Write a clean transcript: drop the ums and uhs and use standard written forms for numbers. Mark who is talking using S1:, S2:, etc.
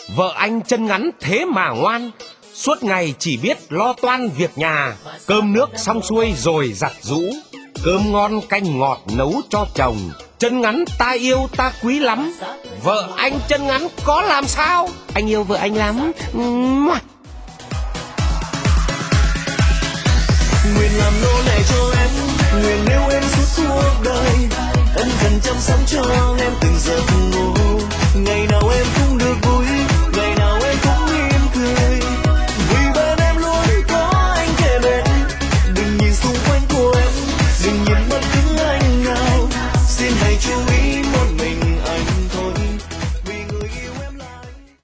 S1: Vợ anh chân ngắn thế mà ngoan, suốt ngày chỉ biết lo toan việc nhà. Cơm nước xong xuôi rồi giặt giũ, cơm ngon canh ngọt nấu cho chồng. Chân ngắn ta yêu ta quý lắm, vợ anh chân ngắn có làm sao? Anh yêu vợ anh lắm.
S2: Nguyện làm nô